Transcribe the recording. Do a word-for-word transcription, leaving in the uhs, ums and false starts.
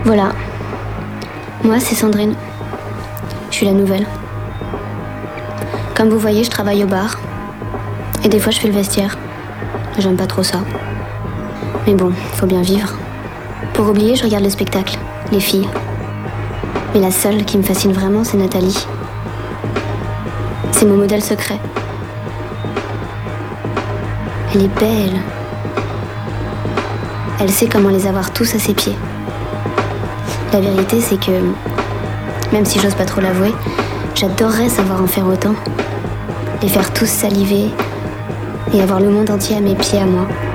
Voilà. Moi, c'est Sandrine. Je suis la nouvelle. Comme vous voyez, je travaille au bar. Et des fois, je fais le vestiaire. J'aime pas trop ça. Mais bon, faut bien vivre. Pour oublier, je regarde le spectacle, les filles. Mais la seule qui me fascine vraiment, c'est Nathalie. C'est mon modèle secret. Elle est belle. Elle sait comment les avoir tous à ses pieds. La vérité, c'est que, même si j'ose pas trop l'avouer, j'adorerais savoir en faire autant. Les faire tous saliver et avoir le monde entier à mes pieds à moi.